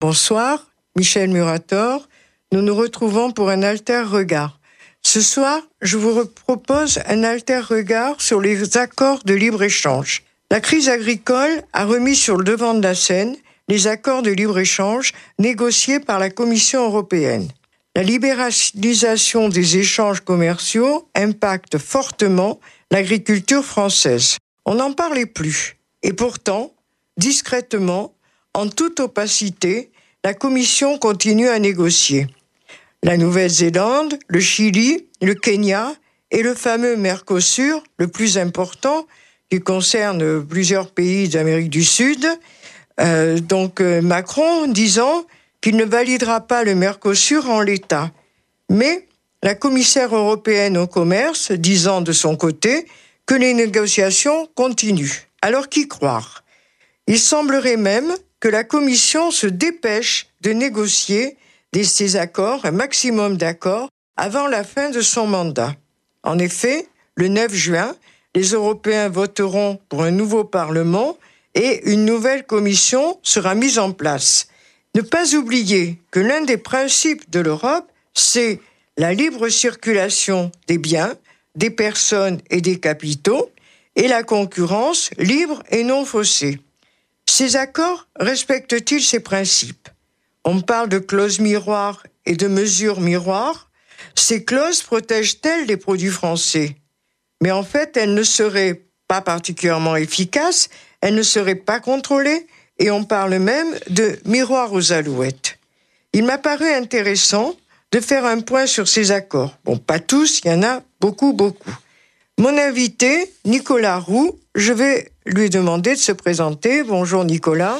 Bonsoir, Michel Murator. Nous nous retrouvons pour un alter regard. Ce soir, je vous propose un alter regard sur les accords de libre-échange. La crise agricole a remis sur le devant de la scène les accords de libre-échange négociés par la Commission européenne. La libéralisation des échanges commerciaux impacte fortement l'agriculture française. On n'en parlait plus. Et pourtant, discrètement, en toute opacité, la Commission continue à négocier. La Nouvelle-Zélande, le Chili, le Kenya et le fameux Mercosur, le plus important, qui concerne plusieurs pays d'Amérique du Sud. Macron disant qu'il ne validera pas le Mercosur en l'état. Mais la commissaire européenne au commerce disant de son côté que les négociations continuent. Alors qui croire ? Il semblerait même que la Commission se dépêche de négocier ces accords, un maximum d'accords, avant la fin de son mandat. En effet, le 9 juin, les Européens voteront pour un nouveau Parlement et une nouvelle Commission sera mise en place. Ne pas oublier que l'un des principes de l'Europe, c'est la libre circulation des biens, des personnes et des capitaux, et la concurrence libre et non faussée. Ces accords respectent-ils ces principes ? On parle de clauses miroirs et de mesures miroirs. Ces clauses protègent-elles les produits français ? Mais en fait, elles ne seraient pas particulièrement efficaces, elles ne seraient pas contrôlées, et on parle même de miroirs aux alouettes. Il m'a paru intéressant de faire un point sur ces accords. Bon, pas tous, il y en a beaucoup. Mon invité, Nicolas Roux, je vais lui demander de se présenter. Bonjour Nicolas.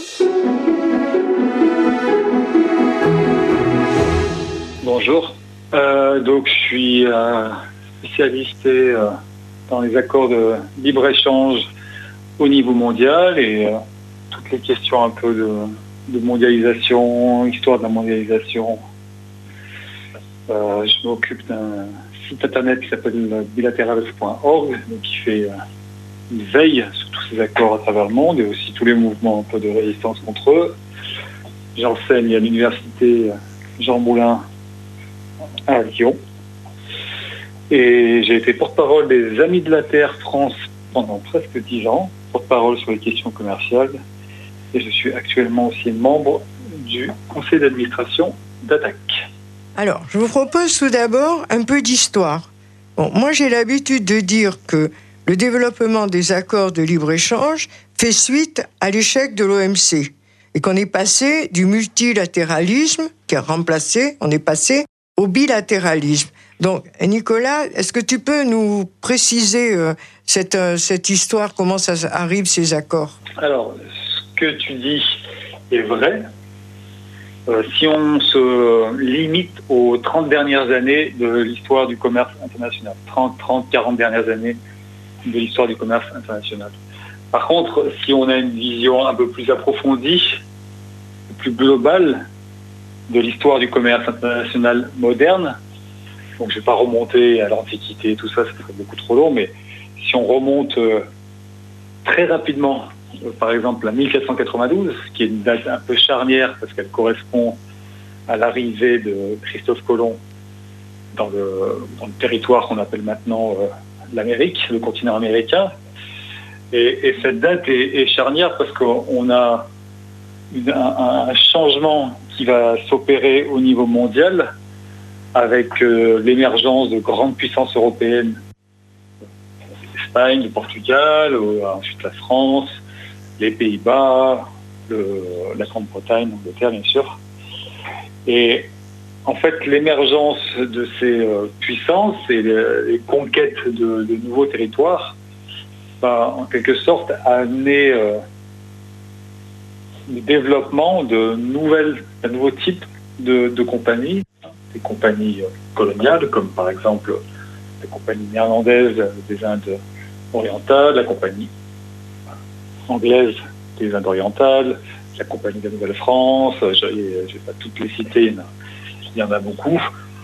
Bonjour. Donc je suis spécialiste dans les accords de libre-échange au niveau mondial et toutes les questions un peu de mondialisation, histoire de la mondialisation. Je m'occupe d'un site internet qui s'appelle bilaterals.org, qui fait une veille sur tous ces accords à travers le monde et aussi tous les mouvements un peu de résistance contre eux. J'enseigne à l'université Jean Moulin à Lyon. Et j'ai été porte-parole des Amis de la Terre France pendant presque 10 ans, porte-parole sur les questions commerciales. Et je suis actuellement aussi membre du conseil d'administration d'ATTAC. Alors, je vous propose tout d'abord un peu d'histoire. Bon, moi, j'ai l'habitude de dire que le développement des accords de libre-échange fait suite à l'échec de l'OMC et qu'on est passé du multilatéralisme, qui a remplacé, on est passé au bilatéralisme. Donc, Nicolas, est-ce que tu peux nous préciser cette histoire, comment ça arrive, ces accords ? Alors, ce que tu dis est vrai. Si on se limite aux 30 dernières années de l'histoire du commerce international, 40 dernières années de l'histoire du commerce international. Par contre, si on a une vision un peu plus approfondie, plus globale de l'histoire du commerce international moderne, donc je ne vais pas remonter à l'Antiquité, tout ça, ça serait beaucoup trop long, mais si on remonte très rapidement, par exemple à 1492, qui est une date un peu charnière parce qu'elle correspond à l'arrivée de Christophe Colomb dans le territoire qu'on appelle maintenant l'Amérique, le continent américain. Et cette date est charnière parce qu'on a un changement qui va s'opérer au niveau mondial avec l'émergence de grandes puissances européennes, l'Espagne, le Portugal, ensuite la France, les Pays-Bas, la Grande-Bretagne, l'Angleterre bien sûr. Et en fait, l'émergence de ces puissances et les conquêtes de nouveaux territoires va en quelque sorte amener le développement de nouveaux types de compagnies, des compagnies coloniales comme par exemple la compagnie néerlandaise des Indes orientales, la compagnie anglaise des Indes orientales, la compagnie de la Nouvelle-France, je ne vais pas toutes les citer, il y en a beaucoup.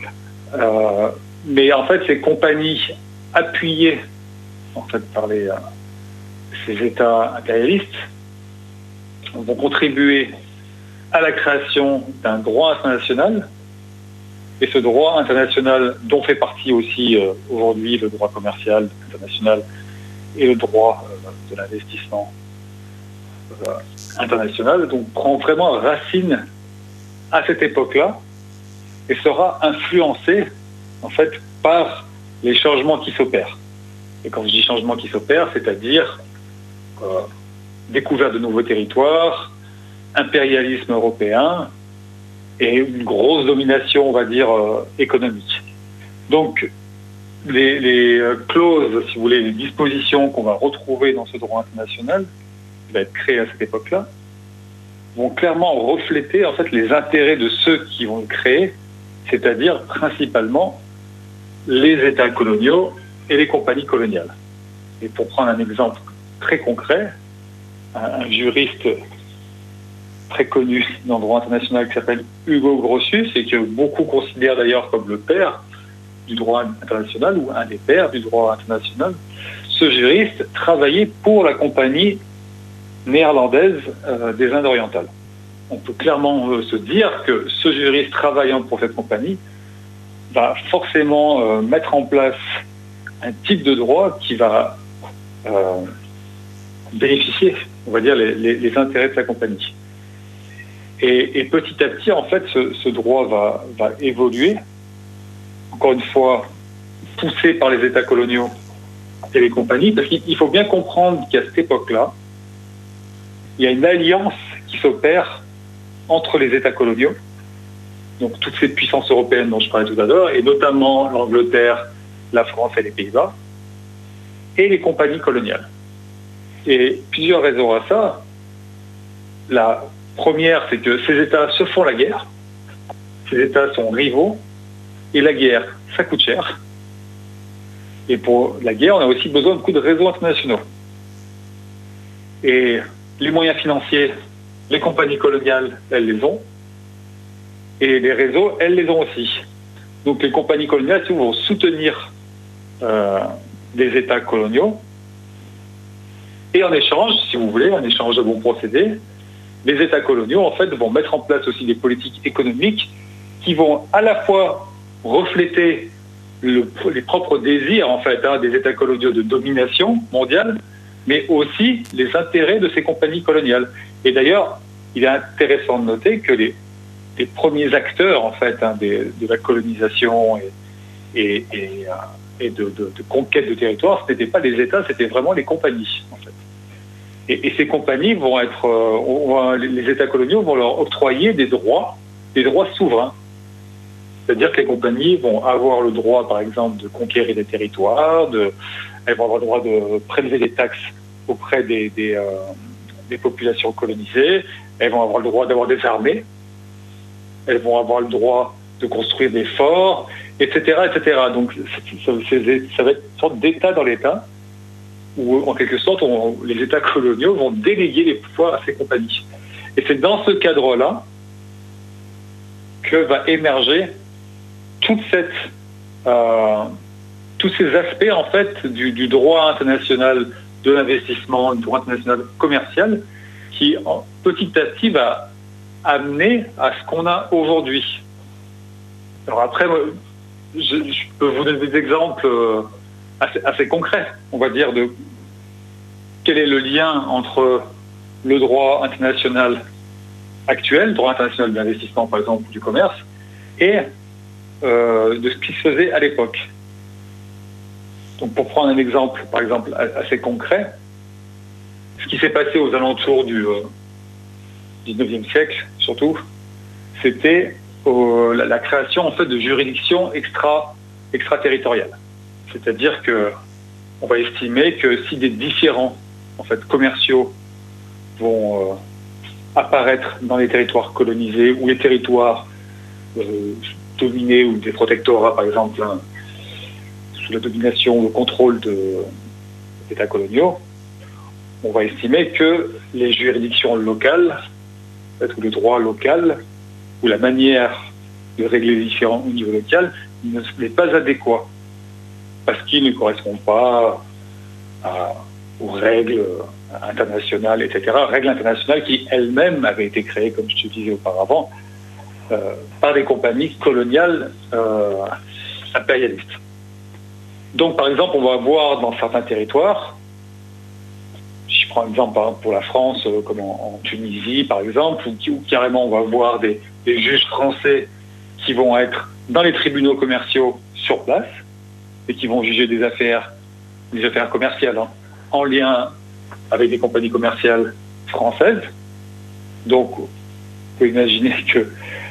Mais en fait, ces compagnies appuyées en fait, par ces États impérialistes vont contribuer à la création d'un droit international. Et ce droit international, dont fait partie aussi aujourd'hui le droit commercial international et le droit de l'investissement international, donc prend vraiment racine à cette époque-là et sera influencé en fait par les changements qui s'opèrent. Et quand je dis changements qui s'opèrent, c'est-à-dire découverte de nouveaux territoires, impérialisme européen et une grosse domination, on va dire, économique. Donc, les clauses, si vous voulez, les dispositions qu'on va retrouver dans ce droit international, qui va être créé à cette époque-là, vont clairement refléter en fait les intérêts de ceux qui vont le créer, c'est-à-dire principalement les États coloniaux et les compagnies coloniales. Et pour prendre un exemple très concret, un juriste très connu dans le droit international qui s'appelle Hugo Grotius et que beaucoup considèrent d'ailleurs comme le père du droit international ou un des pères du droit international, ce juriste travaillait pour la compagnie néerlandaise des Indes orientales. On peut clairement se dire que ce juriste travaillant pour cette compagnie va forcément mettre en place un type de droit qui va bénéficier, on va dire, les intérêts de la compagnie. Et petit à petit, en fait, ce droit va évoluer, encore une fois, poussé par les États coloniaux et les compagnies, parce qu'il faut bien comprendre qu'à cette époque-là, il y a une alliance qui s'opère entre les États coloniaux, donc toutes ces puissances européennes dont je parlais tout à l'heure, et notamment l'Angleterre, la France et les Pays-Bas, et les compagnies coloniales. Et plusieurs raisons à ça. La première, c'est que ces États se font la guerre, ces États sont rivaux, et la guerre, ça coûte cher. Et pour la guerre, on a aussi besoin de beaucoup de réseaux internationaux. Et les moyens financiers, les compagnies coloniales, elles les ont. Et les réseaux, elles les ont aussi. Donc les compagnies coloniales vont soutenir des États coloniaux. Et en échange, si vous voulez, en échange de bons procédés, les États coloniaux, en fait, vont mettre en place aussi des politiques économiques qui vont à la fois refléter les propres désirs, en fait, des États coloniaux de domination mondiale, mais aussi les intérêts de ces compagnies coloniales. Et d'ailleurs, il est intéressant de noter que les premiers acteurs, en fait, de la colonisation et de conquête de territoire, ce n'étaient pas les États, c'était vraiment les compagnies, en fait. Et ces compagnies vont être, les États coloniaux vont leur octroyer des droits souverains. C'est-à-dire que les compagnies vont avoir le droit, par exemple, de conquérir des territoires, elles vont avoir le droit de prélever des taxes auprès des populations colonisées, elles vont avoir le droit d'avoir des armées, elles vont avoir le droit de construire des forts, etc., etc. Donc, ça va être une sorte d'État dans l'État, où, en quelque sorte, les États coloniaux vont déléguer les pouvoirs à ces compagnies. Et c'est dans ce cadre-là que va émerger tous ces aspects, en fait, du droit international de l'investissement, du droit international commercial, qui, petit à petit, va amener à ce qu'on a aujourd'hui. Alors après, je peux vous donner des exemples assez concrets, on va dire, de quel est le lien entre le droit international actuel, le droit international de l'investissement, par exemple, ou du commerce, et de ce qui se faisait à l'époque. Donc, pour prendre un exemple, par exemple, assez concret, ce qui s'est passé aux alentours du 19e siècle, surtout, c'était la création, en fait, de juridictions extraterritoriales. C'est-à-dire que on va estimer que si des différends, en fait, commerciaux vont apparaître dans les territoires colonisés ou les territoires dominés ou des protectorats, par exemple, sous la domination ou le contrôle d'États coloniaux, on va estimer que les juridictions locales, ou le droit local, ou la manière de régler les différends au niveau local n'est pas adéquat, parce qu'il ne correspond pas à aux règles internationales, etc. Règles internationales qui elles-mêmes avaient été créées, comme je te disais auparavant, par des compagnies coloniales impérialistes. Donc, par exemple, on va voir dans certains territoires, si je prends un exemple pour la France, comme en Tunisie, par exemple, où carrément on va voir des juges français qui vont être dans les tribunaux commerciaux sur place et qui vont juger des affaires commerciales en lien avec des compagnies commerciales françaises. Donc, vous pouvez imaginer que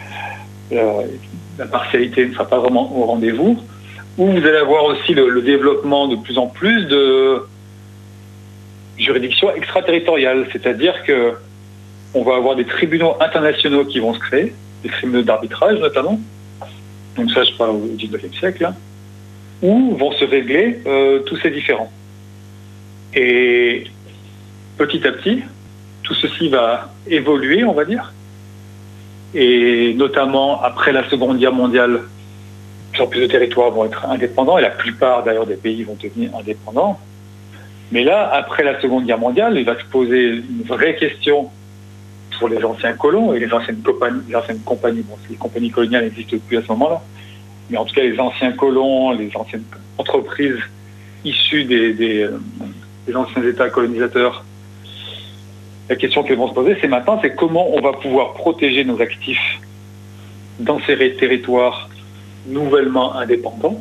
la partialité ne sera pas vraiment au rendez-vous. Où vous allez avoir aussi le développement de plus en plus de juridictions extraterritoriales, c'est-à-dire que on va avoir des tribunaux internationaux qui vont se créer, des tribunaux d'arbitrage notamment, donc ça je parle au XIXe siècle, où vont se régler tous ces différends. Et petit à petit, tout ceci va évoluer, on va dire, et notamment après la Seconde Guerre mondiale, de plus en plus de territoires vont être indépendants, et la plupart d'ailleurs des pays vont devenir indépendants. Mais là, après la Seconde Guerre mondiale, il va se poser une vraie question pour les anciens colons et les anciennes compagnies. Bon, les compagnies coloniales n'existent plus à ce moment-là, mais en tout cas les anciens colons, les anciennes entreprises issues des anciens États colonisateurs. La question qu'elles vont se poser, c'est maintenant, c'est comment on va pouvoir protéger nos actifs dans ces territoires nouvellement indépendants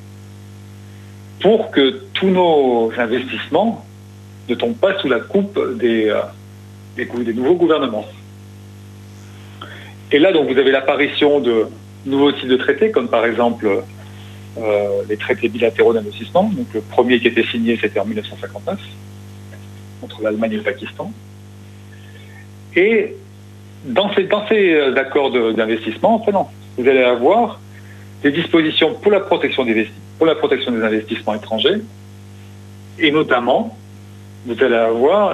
pour que tous nos investissements ne tombent pas sous la coupe des nouveaux gouvernements. Et là, donc, vous avez l'apparition de nouveaux types de traités, comme par exemple les traités bilatéraux d'investissement. Donc, le premier qui était signé, c'était en 1959, entre l'Allemagne et le Pakistan. Et dans ces accords d'investissement, enfin non, vous allez avoir des dispositions pour la protection des investissements étrangers, et notamment, vous allez avoir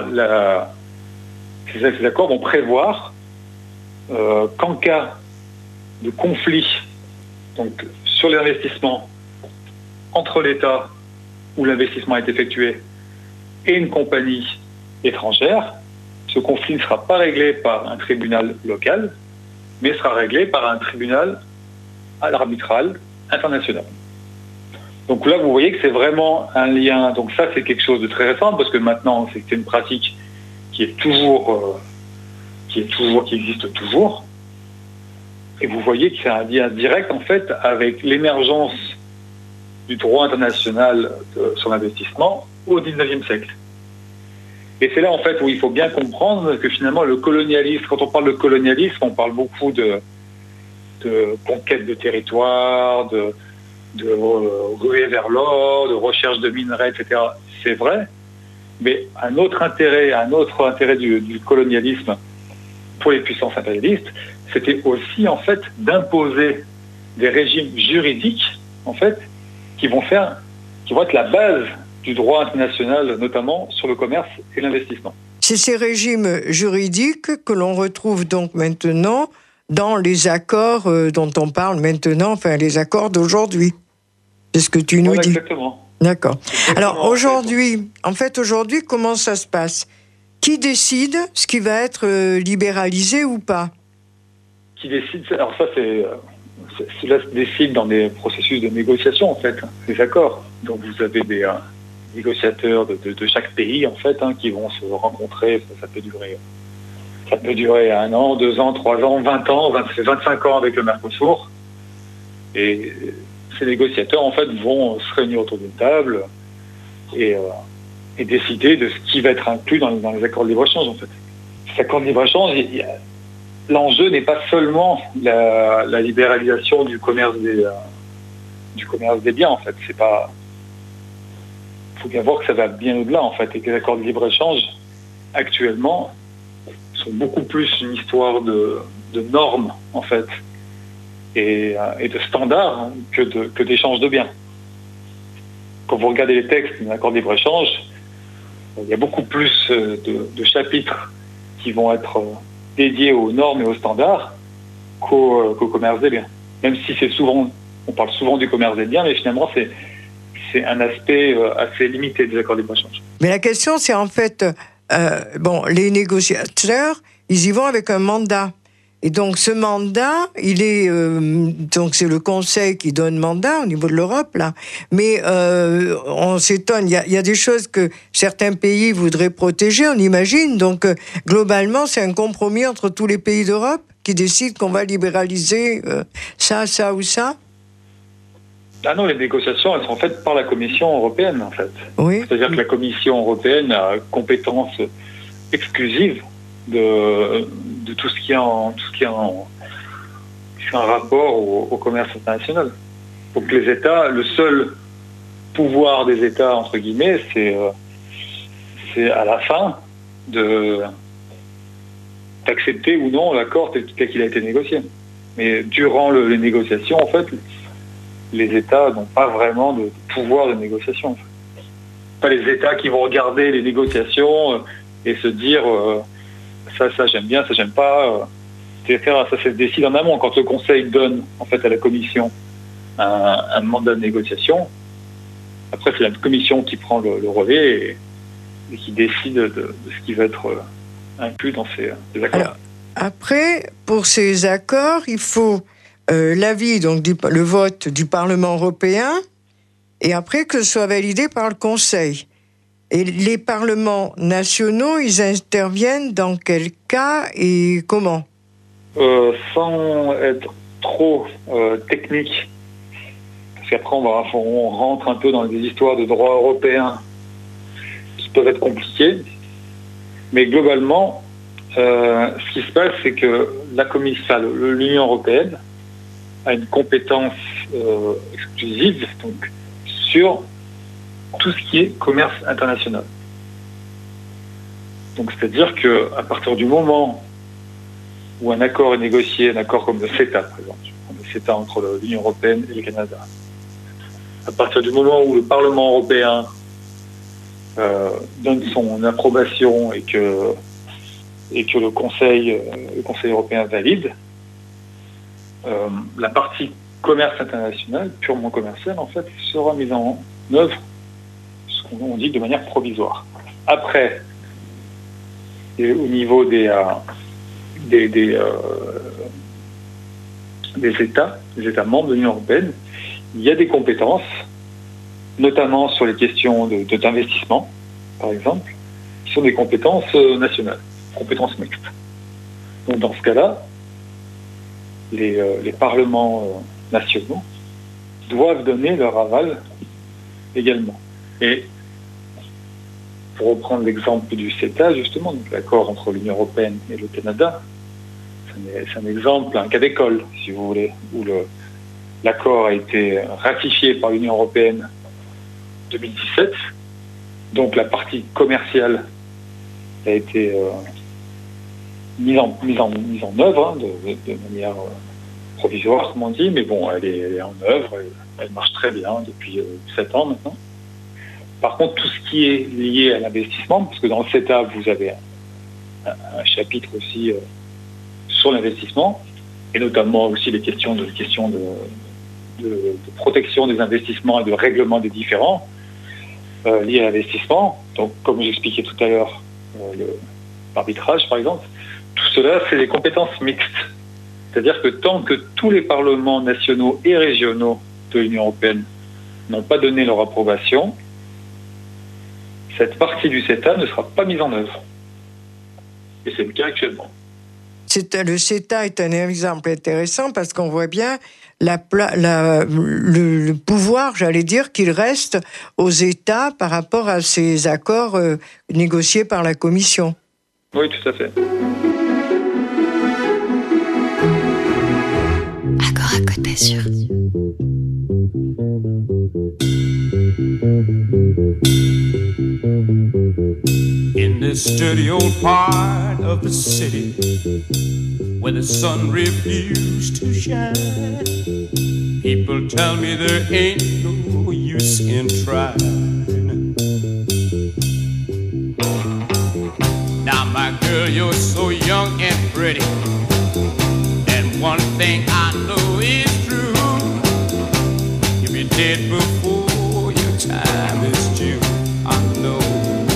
ces accords vont prévoir qu'en cas de conflit, donc sur l'investissement entre l'État où l'investissement est effectué et une compagnie étrangère, ce conflit ne sera pas réglé par un tribunal local, mais sera réglé par un tribunal arbitral international. Donc là, vous voyez que c'est vraiment un lien. Donc ça, c'est quelque chose de très récent, parce que maintenant, c'est une pratique qui existe toujours. Et vous voyez que c'est un lien direct, en fait, avec l'émergence du droit international sur l'investissement au XIXe siècle. Et c'est là, en fait, où il faut bien comprendre que finalement, le colonialisme, quand on parle de colonialisme, on parle beaucoup de conquête de territoire, de ruée vers l'or, de recherche de minerais, etc. C'est vrai, mais un autre intérêt du colonialisme pour les puissances impérialistes, c'était aussi en fait d'imposer des régimes juridiques en fait qui vont être la base du droit international, notamment sur le commerce et l'investissement. C'est ces régimes juridiques que l'on retrouve donc maintenant dans les accords dont on parle maintenant, enfin les accords d'aujourd'hui. C'est ce que tu nous dis. Exactement. D'accord. Alors aujourd'hui, comment ça se passe ? Qui décide ce qui va être libéralisé ou pas ? Qui décide ? Alors ça, cela se décide dans des processus de négociation, en fait, des accords. Donc vous avez des négociateurs de chaque pays, en fait, qui vont se rencontrer. Ça peut durer 1 an, 2 ans, 3 ans, 20 ans, 25 ans avec le Mercosur. Et ces négociateurs, en fait, vont se réunir autour d'une table et décider de ce qui va être inclus dans les accords de libre-échange, en fait. Ces accords de libre-échange, l'enjeu n'est pas seulement la libéralisation du commerce des biens, en fait. Il faut bien voir que ça va bien au-delà, en fait, et que les accords de libre-échange, actuellement, sont beaucoup plus une histoire de normes, en fait, et de standards que d'échange de biens. Quand vous regardez les textes d'un accord de libre-échange, il y a beaucoup plus de chapitres qui vont être dédiés aux normes et aux standards qu'au commerce des biens. Même si on parle souvent du commerce des biens, mais finalement c'est un aspect assez limité des accords de libre-échange. Mais la question, c'est en fait, les négociateurs, ils y vont avec un mandat. Et donc, ce mandat, il est... donc, c'est le Conseil qui donne mandat au niveau de l'Europe, là. Mais on s'étonne. Il y a des choses que certains pays voudraient protéger, on imagine. Donc, globalement, c'est un compromis entre tous les pays d'Europe qui décident qu'on va libéraliser ça ou ça. Ah non, les négociations, elles sont faites par la Commission européenne, en fait. Oui. C'est-à-dire que la Commission européenne a compétence exclusive de tout ce qui est en rapport au commerce international. Donc les États, le seul pouvoir des États, entre guillemets, c'est à la fin d'accepter ou non l'accord tel qu'il a été négocié. Mais durant les négociations, en fait, les États n'ont pas vraiment de pouvoir de négociation. En fait. Pas les États qui vont regarder les négociations et se dire ça j'aime bien, ça j'aime pas, etc. Ça se décide en amont. Quand le Conseil donne en fait à la Commission un mandat de négociation, après c'est la Commission qui prend le relais et qui décide de ce qui va être inclus dans ces accords. Alors, après, pour ces accords, il faut l'avis, donc le vote du Parlement européen, et après que ce soit validé par le Conseil. Et les parlements nationaux, ils interviennent dans quel cas et comment ? Sans être trop technique, parce qu'après on rentre un peu dans des histoires de droit européen qui peuvent être compliquées, mais globalement, ce qui se passe, c'est que l'Union européenne a une compétence exclusive donc, sur tout ce qui est commerce international. Donc, c'est-à-dire qu'à partir du moment où un accord est négocié, un accord comme le CETA, par exemple, le CETA entre l'Union européenne et le Canada, à partir du moment où le Parlement européen donne son approbation et que le Conseil européen valide, la partie commerce international, purement commerciale, en fait, sera mise en œuvre, ce qu'on dit de manière provisoire. Après, et au niveau des États membres de l'Union européenne, il y a des compétences, notamment sur les questions d'investissement, par exemple, qui sont des compétences nationales, compétences mixtes. Donc dans ce cas-là, les parlements nationaux doivent donner leur aval également. Et pour reprendre l'exemple du CETA, justement, donc l'accord entre l'Union européenne et le Canada, c'est un exemple, un cas d'école, si vous voulez, où l'accord a été ratifié par l'Union européenne en 2017. Donc la partie commerciale a été mise en œuvre de manière provisoire, comme on dit, mais bon, elle est en œuvre, elle marche très bien depuis 7 ans maintenant. Par contre, tout ce qui est lié à l'investissement, parce que dans le CETA, vous avez un chapitre aussi sur l'investissement, et notamment aussi les questions de protection des investissements et de règlement des différends liés à l'investissement. Donc, comme j'expliquais tout à l'heure, l'arbitrage, par exemple, tout cela, c'est des compétences mixtes. C'est-à-dire que tant que tous les parlements nationaux et régionaux de l'Union européenne n'ont pas donné leur approbation, cette partie du CETA ne sera pas mise en œuvre. Et c'est le cas actuellement. Le CETA est un exemple intéressant parce qu'on voit bien le pouvoir, j'allais dire, qu'il reste aux États par rapport à ces accords négociés par la Commission. Oui, tout à fait. Accord à Côte d'Azur. In this dirty old part of the city where the sun refused to shine, people tell me there ain't no use in trying. Now my girl, you're so young and pretty, and one thing I know is true, you'll be dead before your time is due. I know.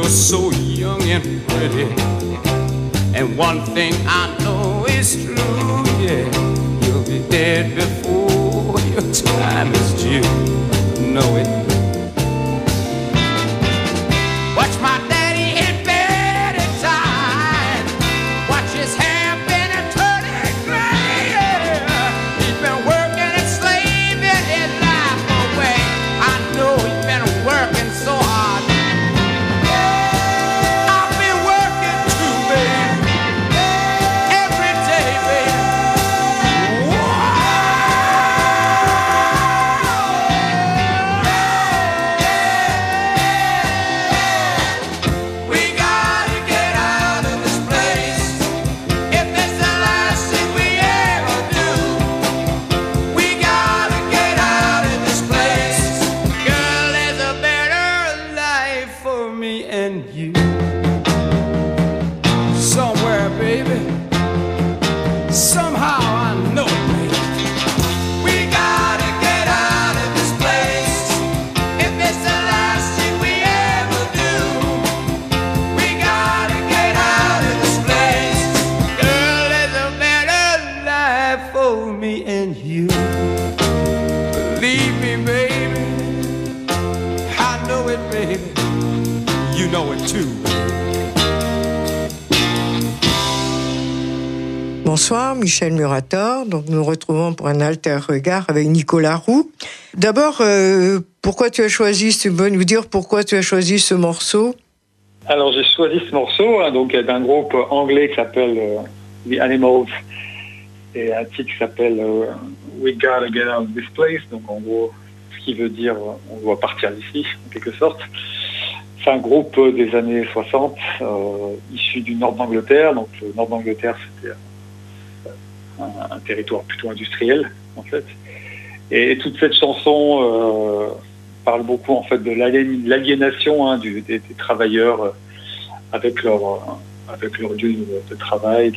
You're so young and pretty, and one thing I know is true, yeah, you'll be dead before your time is due. Know it. Watch my daddy in bed at time. Watch his hair been a turning gray. Yeah. He's been working and slaving his life away. I know he's been working so hard. I've been working too, baby. Every day, baby. We gotta get out of this place. If it's the last thing we ever do, we gotta get out of this place. Girl, there's a better life for me and you. Somewhere, baby. Somehow I know it, baby. We gotta get out of this place. If it's the last thing we ever do, we gotta get out of this place. Girl, there's a better life for me and you. Believe me, baby. I know it, baby. You know it too. Bonsoir, Michel Murator. Donc, nous nous retrouvons pour un alter regard avec Nicolas Roux. D'abord, pourquoi tu as choisi, tu peux nous dire pourquoi tu as choisi ce morceau? Alors j'ai choisi ce morceau donc d'un groupe anglais qui s'appelle The Animals et un titre qui s'appelle We Gotta Get Out of This Place, donc en gros ce qui veut dire on doit partir d'ici en quelque sorte. C'est un groupe des années 60 issu du nord d'Angleterre, donc le nord d'Angleterre c'était un territoire plutôt industriel en fait, et toute cette chanson parle beaucoup en fait de l'aliénation des travailleurs avec leur lieu de travail,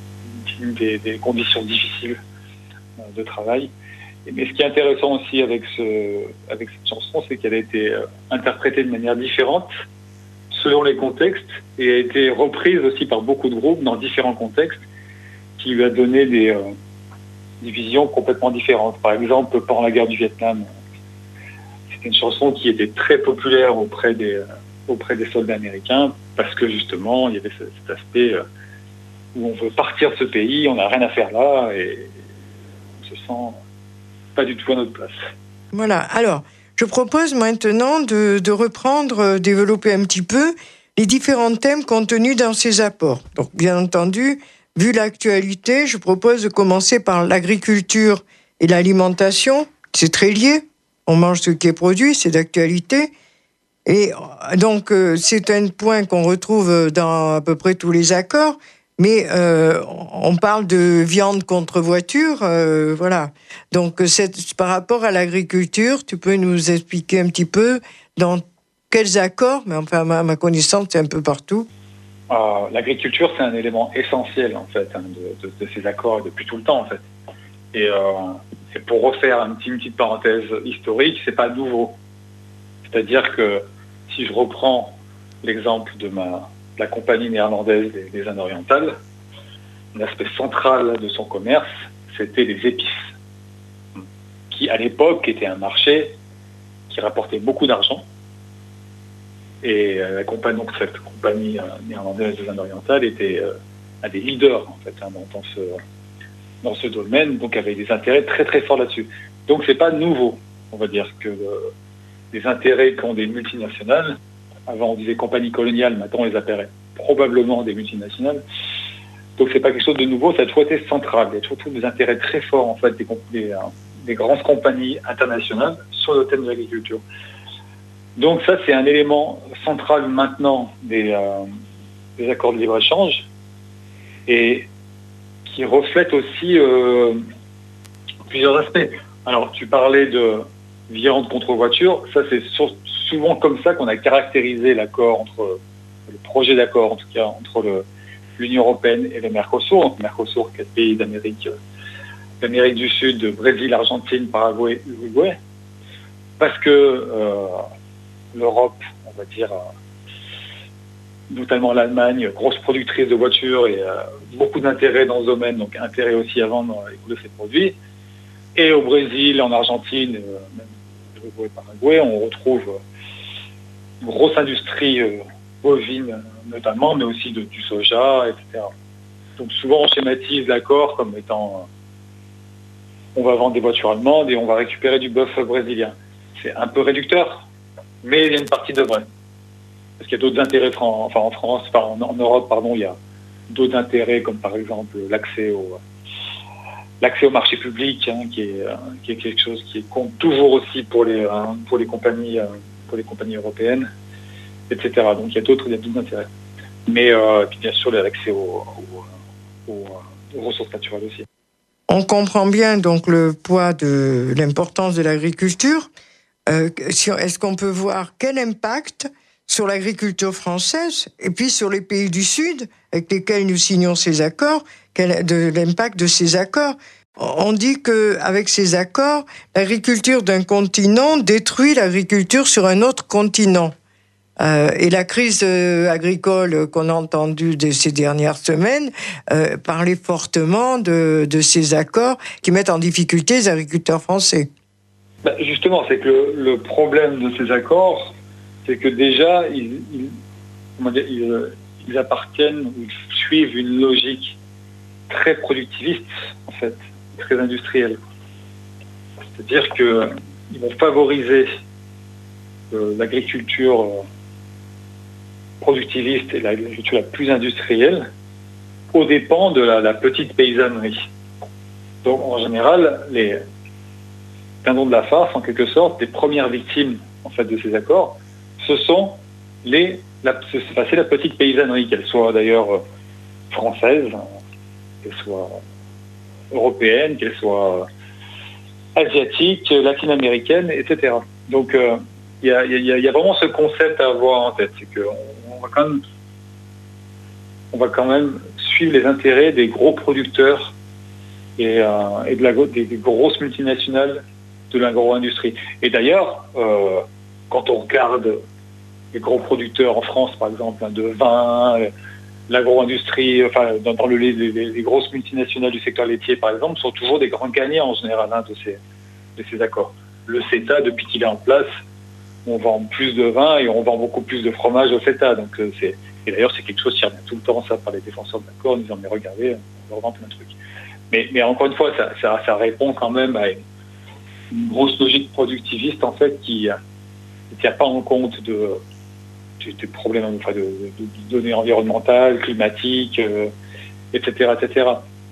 des conditions difficiles de travail. Mais ce qui est intéressant aussi avec cette chanson, c'est qu'elle a été interprétée de manière différente selon les contextes et a été reprise aussi par beaucoup de groupes dans différents contextes, qui lui a donné des visions complètement différentes. Par exemple, pendant la guerre du Vietnam, c'était une chanson qui était très populaire auprès des soldats américains, parce que justement, il y avait cet aspect où on veut partir de ce pays, on n'a rien à faire là, et on se sent pas du tout à notre place. Voilà, alors, je propose maintenant de reprendre, développer un petit peu les différents thèmes contenus dans ces apports. Donc, bien entendu, vu l'actualité, je propose de commencer par l'agriculture et l'alimentation. C'est très lié. On mange ce qui est produit, c'est d'actualité. Et donc, c'est un point qu'on retrouve dans à peu près tous les accords. Mais on parle de viande contre voiture, voilà. Donc, par rapport à l'agriculture, tu peux nous expliquer un petit peu dans quels accords, mais enfin, à ma connaissance, c'est un peu partout. L'agriculture, c'est un élément essentiel, en fait, de ces accords depuis tout le temps, en fait. Et pour refaire une petite parenthèse historique, c'est pas nouveau. C'est-à-dire que si je reprends l'exemple de la compagnie néerlandaise des Indes orientales, l'aspect central de son commerce, c'était les épices, qui à l'époque était un marché qui rapportait beaucoup d'argent. Et donc cette compagnie néerlandaise des Indes orientales était un des leaders en fait, dans ce domaine, donc avait des intérêts très très forts là-dessus. Donc c'est pas nouveau, on va dire que les intérêts qu'ont des multinationales, avant on disait compagnie coloniale, maintenant on les appellerait probablement des multinationales. Donc c'est pas quelque chose de nouveau, ça a toujours été central. Il y a toujours des intérêts très forts en fait des grandes compagnies internationales sur le thème de l'agriculture. Donc ça c'est un élément central maintenant des accords de libre-échange et qui reflète aussi plusieurs aspects. Alors tu parlais de viande contre voiture, ça c'est souvent comme ça qu'on a caractérisé l'accord le projet d'accord en tout cas entre l'Union européenne et le Mercosur. Donc, Mercosur, 4 pays d'Amérique du Sud, Brésil, Argentine, Paraguay, Uruguay. Parce que l'Europe, on va dire, notamment l'Allemagne, grosse productrice de voitures et beaucoup d'intérêt dans ce domaine, donc intérêt aussi à vendre les coûts de ces produits. Et au Brésil, en Argentine, même au Paraguay, on retrouve une grosse industrie bovine notamment, mais aussi du soja, etc. Donc souvent on schématise l'accord comme étant on va vendre des voitures allemandes et on va récupérer du bœuf brésilien. C'est un peu réducteur, mais il y a une partie de vrai. Parce qu'il y a d'autres intérêts, en Europe, il y a d'autres intérêts, comme par exemple l'accès au marché public, qui est quelque chose qui compte toujours aussi pour les compagnies européennes, etc. Donc il y a d'autres intérêts. Mais puis bien sûr l'accès aux ressources naturelles aussi. On comprend bien donc le poids de l'importance de l'agriculture. Est-ce qu'on peut voir quel impact sur l'agriculture française et puis sur les pays du Sud avec lesquels nous signons ces accords, l'impact de ces accords? On dit qu'avec ces accords, l'agriculture d'un continent détruit l'agriculture sur un autre continent. Et la crise agricole qu'on a entendue de ces dernières semaines parlait fortement de ces accords qui mettent en difficulté les agriculteurs français. Justement, c'est que le problème de ces accords, c'est que déjà, ils appartiennent ou ils suivent une logique très productiviste, en fait, très industrielle. C'est-à-dire qu'ils vont favoriser l'agriculture productiviste et l'agriculture la plus industrielle aux dépens de la petite paysannerie. Donc, en général, les dindons de la farce, en quelque sorte, les premières victimes en fait, de ces accords, ce sont c'est la petite paysannerie, qu'elle soit d'ailleurs française, qu'elle soit européenne, qu'elle soit asiatique, latine-américaine, etc. Donc, il y a vraiment ce concept à avoir en tête, c'est qu'on va quand même suivre les intérêts des gros producteurs et des grosses multinationales de l'agro-industrie. Et d'ailleurs, quand on regarde les gros producteurs en France, par exemple, de vin, l'agro-industrie, enfin, dans les grosses multinationales du secteur laitier, par exemple, sont toujours des grands gagnants en général de ces accords. Le CETA, depuis qu'il est en place, on vend plus de vin et on vend beaucoup plus de fromage au CETA. Donc, et d'ailleurs, c'est quelque chose qui revient tout le temps, ça, par les défenseurs de l'accord, en disant, mais regardez, on leur vend plein de trucs. Mais encore une fois, ça répond quand même à une grosse logique productiviste, en fait, qui ne tient pas en compte des problèmes enfin, de données environnementales, climatiques, etc., etc.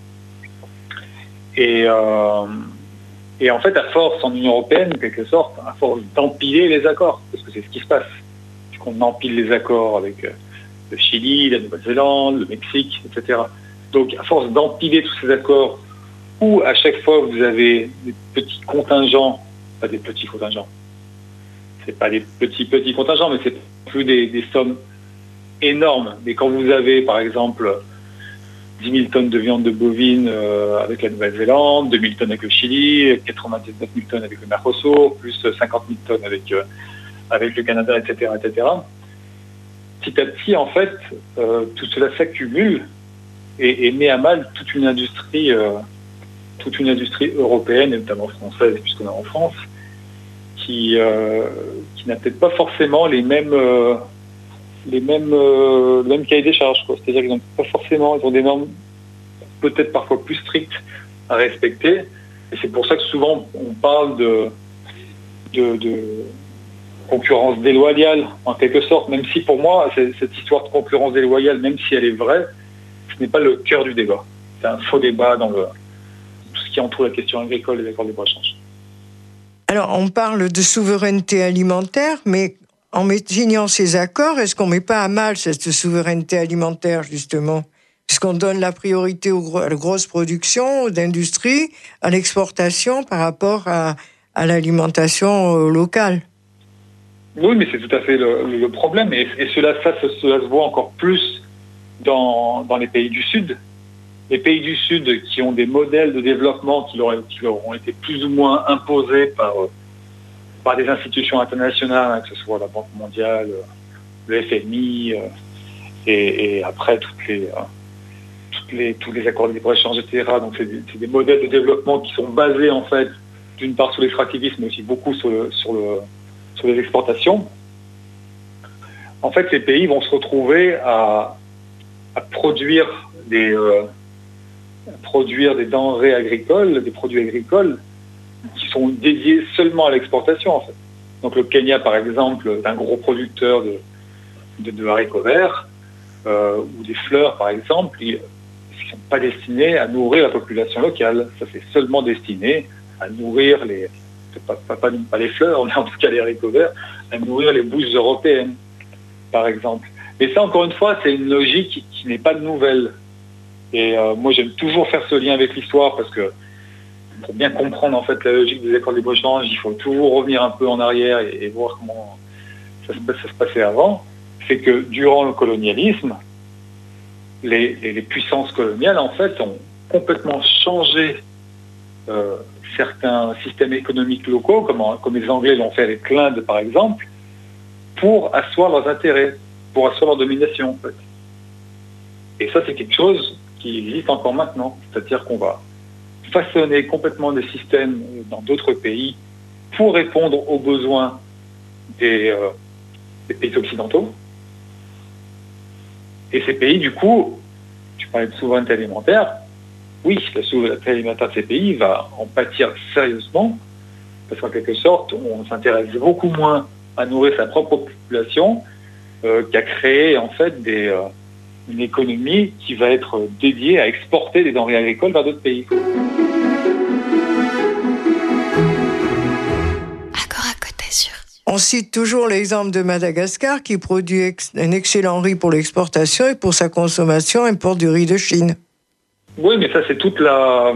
Et en fait, à force, en Union européenne, en quelque sorte, à force d'empiler les accords, parce que c'est ce qui se passe, puisqu'on empile les accords avec le Chili, la Nouvelle-Zélande, le Mexique, etc. Donc, à force d'empiler tous ces accords, où à chaque fois vous avez des petits contingents, pas des petits contingents, c'est pas des petits contingents, mais c'est plus des sommes énormes. Mais quand vous avez, par exemple, 10 000 tonnes de viande de bovine avec la Nouvelle-Zélande, 2 000 tonnes avec le Chili, 99 000 tonnes avec le Mercosur, plus 50 000 tonnes avec le Canada, etc., etc. Petit à petit, en fait, tout cela s'accumule et met à mal toute une industrie européenne, et notamment française, puisqu'on est en France, qui n'a peut-être pas forcément le même cahier des charges, quoi. C'est-à-dire qu'ils n'ont pas forcément, ils ont des normes peut-être parfois plus strictes à respecter. Et c'est pour ça que souvent on parle de concurrence déloyale, en quelque sorte, même si pour moi, cette histoire de concurrence déloyale, même si elle est vraie, ce n'est pas le cœur du débat. C'est un faux débat dans tout ce qui entoure la question agricole et l'accord de libre-échange. Alors, on parle de souveraineté alimentaire, mais en signant ces accords, est-ce qu'on ne met pas à mal cette souveraineté alimentaire, justement ? Puisqu'on donne la priorité à la grosse production, aux industries, à l'exportation par rapport à l'alimentation locale. Oui, mais c'est tout à fait le problème. Et cela se voit encore plus dans les pays du Sud. Les pays du Sud qui ont des modèles de développement qui leur ont été plus ou moins imposés par des institutions internationales, que ce soit la Banque mondiale, le FMI, et après tous les accords de libre-échange, etc. Donc c'est des modèles de développement qui sont basés en fait d'une part sur l'extractivisme, mais aussi beaucoup sur les exportations. En fait, ces pays vont se retrouver à produire des denrées agricoles, des produits agricoles qui sont dédiés seulement à l'exportation, en fait. Donc le Kenya, par exemple, est un gros producteur de haricots verts, ou des fleurs, par exemple, qui ne sont pas destinés à nourrir la population locale. Ça, c'est seulement destiné à nourrir pas les fleurs, mais en tout cas les haricots verts, à nourrir les bouches européennes, par exemple. Mais ça, encore une fois, c'est une logique qui n'est pas nouvelle. Et moi, j'aime toujours faire ce lien avec l'histoire parce que pour bien comprendre en fait la logique des accords de libre-échange, il faut toujours revenir un peu en arrière et voir comment ça se passait avant. C'est que durant le colonialisme, les puissances coloniales en fait ont complètement changé certains systèmes économiques locaux, comme les Anglais l'ont fait avec l'Inde par exemple, pour asseoir leurs intérêts, pour asseoir leur domination en fait. Et ça, c'est quelque chose qui existe encore maintenant. C'est-à-dire qu'on va façonner complètement des systèmes dans d'autres pays pour répondre aux besoins des pays occidentaux. Et ces pays, du coup, tu parlais de souveraineté alimentaire, oui, la souveraineté alimentaire de ces pays va en pâtir sérieusement, parce qu'en quelque sorte, on s'intéresse beaucoup moins à nourrir sa propre population qu'à créer en fait une économie qui va être dédiée à exporter des denrées agricoles vers d'autres pays. On cite toujours l'exemple de Madagascar qui produit un excellent riz pour l'exportation et pour sa consommation importe du riz de Chine. Oui, mais ça c'est toute la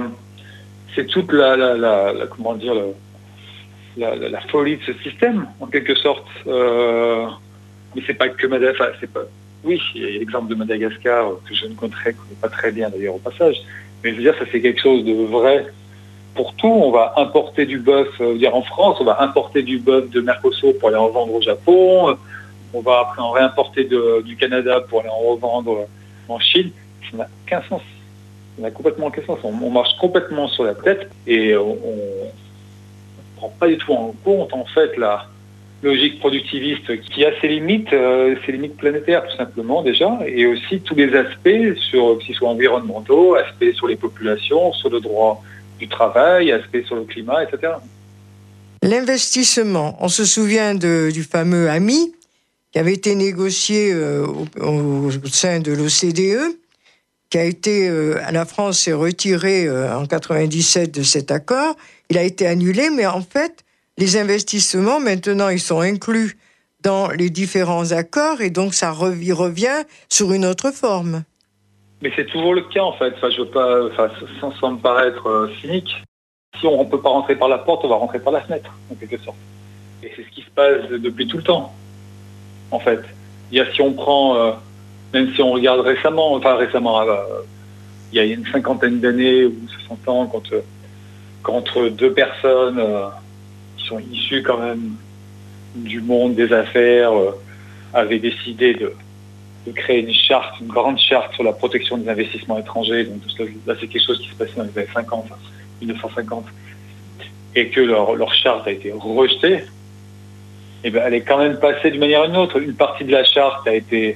comment dire la folie de ce système en quelque sorte. Mais c'est pas que Madagascar. Oui, il y a l'exemple de Madagascar que je ne connais pas très bien d'ailleurs au passage. Mais je veux dire, ça c'est quelque chose de vrai. Pour tout, on va importer du bœuf, en France, on va importer du bœuf de Mercosur pour aller en revendre au Japon, on va après en réimporter du Canada pour aller en revendre en Chine. Ça n'a aucun sens. Ça n'a complètement aucun sens. On marche complètement sur la tête et on ne prend pas du tout en compte en fait la logique productiviste qui a ses limites planétaires tout simplement déjà, et aussi tous les aspects qui soient environnementaux, aspects sur les populations, sur le droit du travail, aspects sur le climat, etc. L'investissement, on se souvient du fameux AMI qui avait été négocié au sein de l'OCDE, qui a été, la France s'est retirée en 1997 de cet accord, il a été annulé, mais en fait, les investissements, maintenant, ils sont inclus dans les différents accords et donc ça revient sur une autre forme. Mais c'est toujours le cas en fait. Je veux pas, sans me paraître cynique, si on ne peut pas rentrer par la porte, on va rentrer par la fenêtre, en quelque sorte. Et c'est ce qui se passe depuis tout le temps, en fait. Si on prend, même si on regarde récemment, il y a une 50aine d'années ou 60 ans, quand deux personnes qui sont issues quand même du monde des affaires avaient décidé de créer une grande charte sur la protection des investissements étrangers. Donc là, c'est quelque chose qui se passait dans les années 50, 1950, et que leur charte a été rejetée. Et ben, elle est quand même passée d'une manière ou d'une autre. Une partie de la charte a été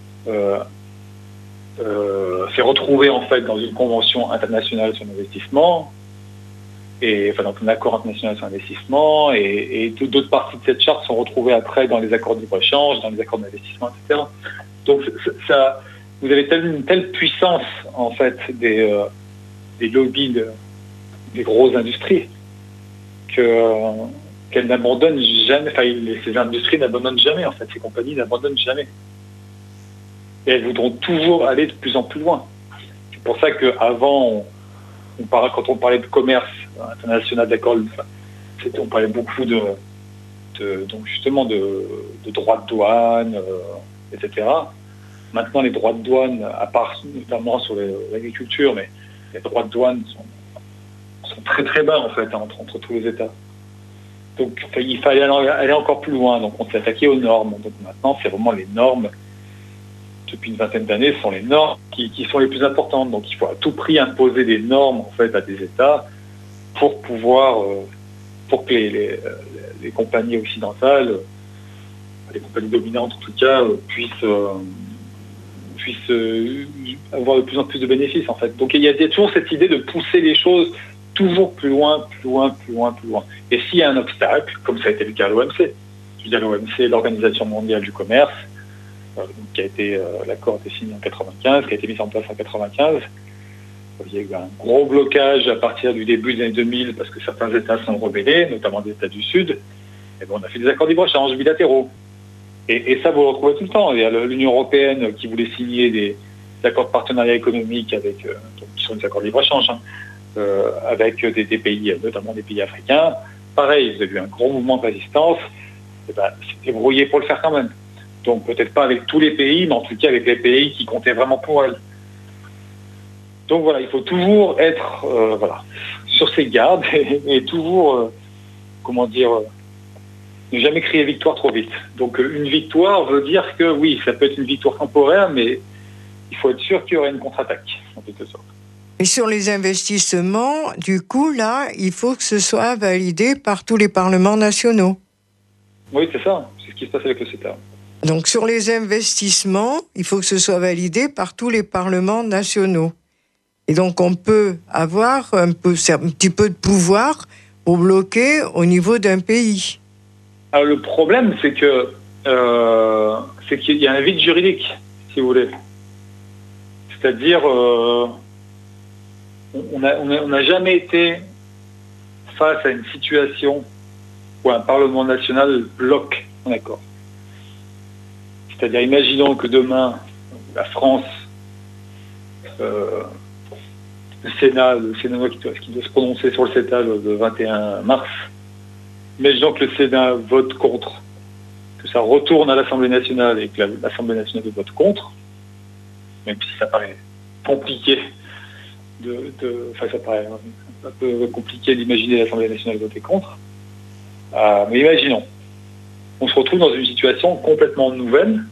s'est retrouvée en fait dans une convention internationale sur l'investissement, donc un accord international sur l'investissement, et d'autres parties de cette charte sont retrouvées après dans les accords de libre-échange, dans les accords d'investissement, etc. Donc vous avez une telle puissance en fait des lobbies des grosses industries qu'elles n'abandonnent jamais. Ces industries n'abandonnent jamais en fait. Ces compagnies n'abandonnent jamais. Et elles voudront toujours aller de plus en plus loin. C'est pour ça qu'avant, quand on parlait de commerce international, d'accord, on parlait beaucoup donc justement de droits de douane, etc. Maintenant, les droits de douane, à part notamment sur l'agriculture, mais les droits de douane sont très très bas en fait entre tous les États. Donc il fallait aller encore plus loin. Donc on s'est attaqué aux normes. Donc maintenant, c'est vraiment les normes depuis une vingtaine d'années, sont les normes qui sont les plus importantes. Donc il faut à tout prix imposer des normes en fait à des États pour pouvoir, pour que les compagnies occidentales, les compagnies dominantes en tout cas, puissent avoir de plus en plus de bénéfices en fait. Donc il y a toujours cette idée de pousser les choses toujours plus loin, plus loin, plus loin, plus loin. Et s'il y a un obstacle, comme ça a été le cas à l'OMC, je veux dire l'OMC, l'Organisation mondiale du commerce, qui a été, l'accord a été signé en 95, qui a été mis en place en 95. Il y a eu un gros blocage à partir du début des années 2000 parce que certains États sont rebellés, notamment des États du Sud. Et bon, on a fait des accords de libre-échange bilatéraux. Et ça, vous le retrouvez tout le temps. Il y a l'Union européenne qui voulait signer des accords de partenariat économique avec, qui sont des accords de libre-échange, avec des pays, notamment des pays africains. Pareil, vous avez eu un gros mouvement de résistance. Et ben, c'est débrouillé pour le faire quand même. Donc peut-être pas avec tous les pays, mais en tout cas avec les pays qui comptaient vraiment pour elles. Donc voilà, il faut toujours être sur ses gardes et toujours, ne jamais crier victoire trop vite. Donc une victoire veut dire que oui, ça peut être une victoire temporaire, mais il faut être sûr qu'il y aura une contre-attaque, en quelque sorte. Et sur les investissements, du coup, là, il faut que ce soit validé par tous les parlements nationaux. Oui, c'est ça. C'est ce qui se passe avec le CETA. Donc sur les investissements, il faut que ce soit validé par tous les parlements nationaux. Et donc on peut avoir un petit peu de pouvoir pour bloquer au niveau d'un pays. Alors le problème, c'est qu'il y a un vide juridique, si vous voulez. C'est-à-dire, on n'a jamais été face à une situation où un Parlement national bloque un accord. C'est-à-dire, imaginons que demain, la France, le Sénat qui doit se prononcer sur le CETA le 21 mars, imaginons que le Sénat vote contre, que ça retourne à l'Assemblée nationale et que l'Assemblée nationale vote contre, même si ça paraît compliqué ça paraît un peu compliqué d'imaginer l'Assemblée nationale voter contre. Mais imaginons, on se retrouve dans une situation complètement nouvelle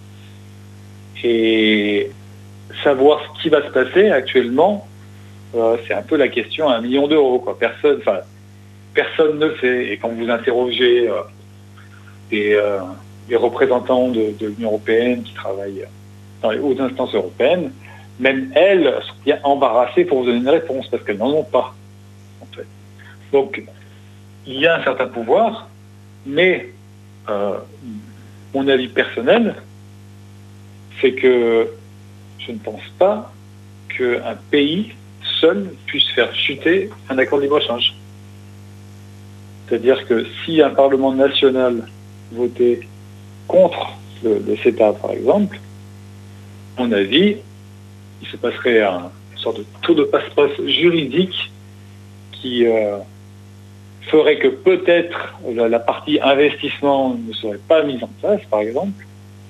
et savoir ce qui va se passer actuellement, c'est un peu la question à $1 million, quoi. Personne ne le sait. Et quand vous interrogez des représentants de l'Union européenne qui travaillent dans les hautes instances européennes, même elles sont bien embarrassées pour vous donner une réponse parce qu'elles n'en ont pas, en fait. Donc, il y a un certain pouvoir, mais mon avis personnel, c'est que je ne pense pas qu'un pays seul puisse faire chuter un accord de libre-échange. C'est-à-dire que si un Parlement national votait contre le CETA, par exemple, à mon avis, il se passerait une sorte de tour de passe-passe juridique qui ferait que peut-être la partie investissement ne serait pas mise en place, par exemple,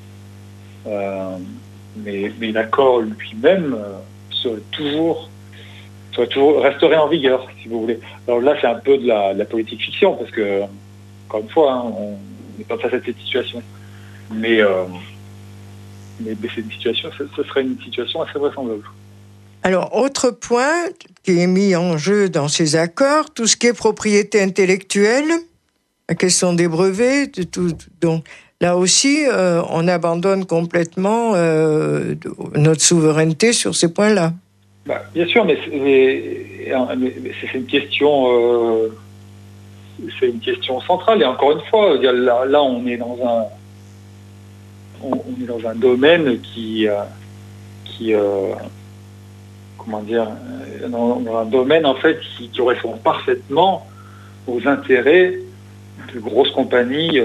mais l'accord lui-même resterait en vigueur, si vous voulez. Alors là, c'est un peu de la politique fiction, parce que, encore une fois, on n'est pas face à cette situation. Mais c'est une situation, ce serait une situation assez vraisemblable. Alors, autre point qui est mis en jeu dans ces accords, tout ce qui est propriété intellectuelle, la question des brevets, de tout. Donc, là aussi, on abandonne complètement notre souveraineté sur ces points-là. Bien sûr, mais c'est une question, centrale. Et encore une fois, là, on est dans un domaine dans un domaine en fait qui correspond parfaitement aux intérêts de grosses compagnies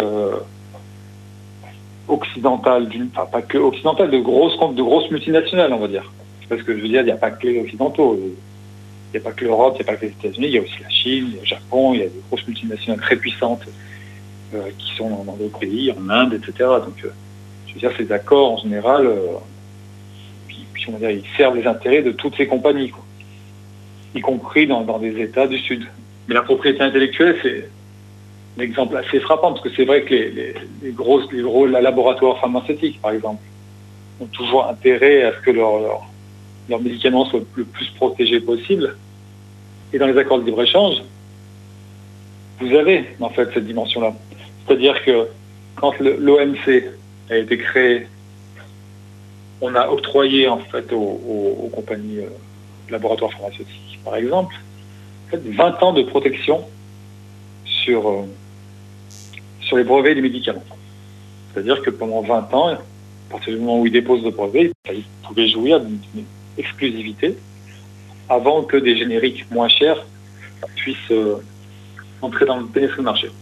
occidentales, pas que occidentales, de grosses multinationales, on va dire. Parce que je veux dire, il n'y a pas que les Occidentaux, il n'y a pas que l'Europe, il n'y a pas que les États-Unis, il y a aussi la Chine, le Japon, il y a des grosses multinationales très puissantes qui sont dans d'autres pays, en Inde, etc. Donc, je veux dire, ces accords, en général, on va dire, ils servent les intérêts de toutes ces compagnies, quoi, y compris dans des États du Sud. Mais la propriété intellectuelle, c'est un exemple assez frappant, parce que c'est vrai que les gros laboratoires pharmaceutiques, par exemple, ont toujours intérêt à ce que leurs médicaments soient le plus protégés possible. Et dans les accords de libre-échange, vous avez en fait cette dimension-là. C'est-à-dire que quand l'OMC a été créé, on a octroyé en fait aux compagnies laboratoires pharmaceutiques, par exemple, en fait, 20 ans de protection sur les brevets des médicaments. C'est-à-dire que pendant 20 ans, à partir du moment où ils déposent le brevet, ils pouvaient jouir d'une exclusivité avant que des génériques moins chers puissent entrer dans pénétrer le marché.